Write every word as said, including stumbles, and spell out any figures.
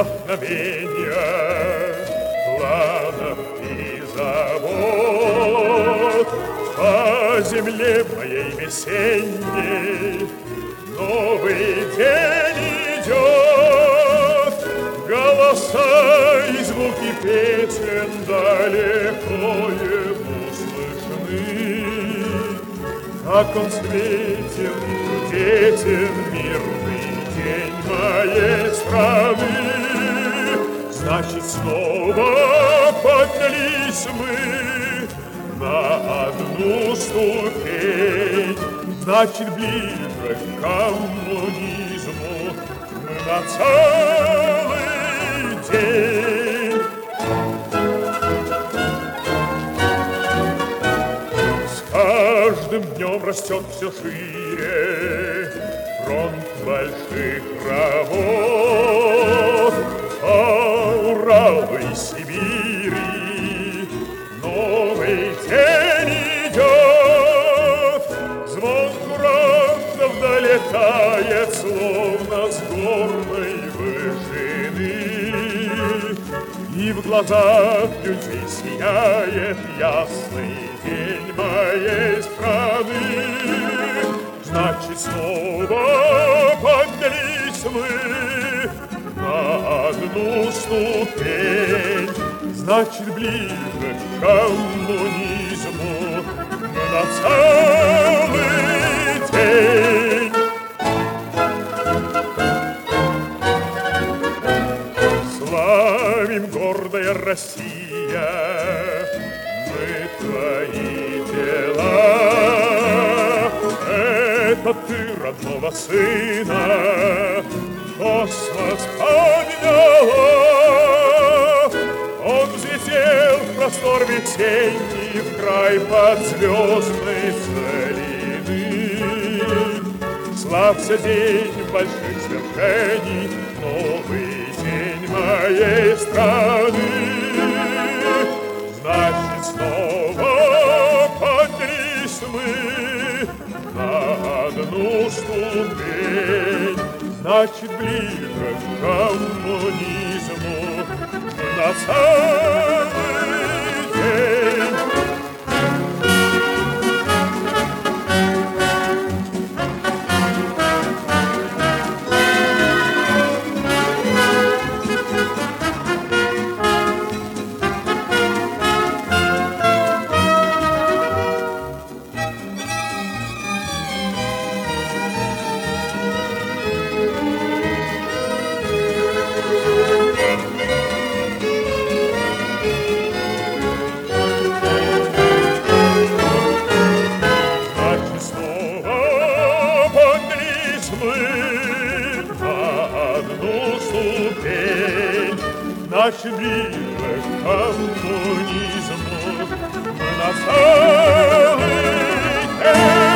вдохновения, планов и забот. По земле моей весенней новый день идет. Голоса и звуки песен далеко ему слышны. Как он светен, чудесен, мирный день моей страны. Значит, снова поднялись мы на одну ступень. Значит, ближе к коммунизму мы на целый день. С каждым днем растет все шире фронт больших работ. По Уралу и Сибири новый день идет. Звон курантов долетает, словно с горной вышины. И в глазах людей сияет ясный день моей страны. Значит, снова поднялись мы на одну ступень. Значит, ближе к коммунизму на целый день. Славим, гордая Россия, мы твои дела. Это ты родного сына космос подняла. Он взлетел в простор весенний, в край подзвездной целины. Славься день больших свершений, новый день моей страны. Значит, снова поднялись мы на одну ступень. Значит, ближе к коммунизму на целый день. Значит, ближе к коммунизму мы на целый день.